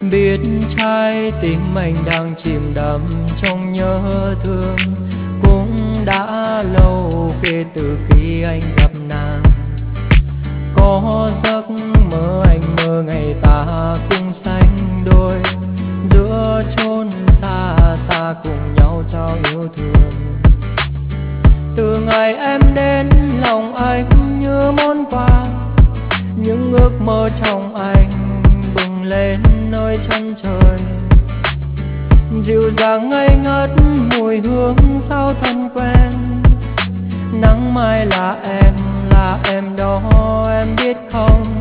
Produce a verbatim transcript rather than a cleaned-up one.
Biết trái tim anh đang chìm đắm trong nhớ thương, cũng đã lâu kể từ khi anh gặp nàng. Có giấc mơ anh mơ ngày ta cùng sánh đôi, giữa chốn xa xa cùng nhau trao yêu thương. Từ ngày em đến lòng anh như món quà, những ước mơ trong anh bừng lên nơi chân trời. Dịu dàng ngây ngất mùi hương sao thân quen, nắng mai là em, là em đó em biết không.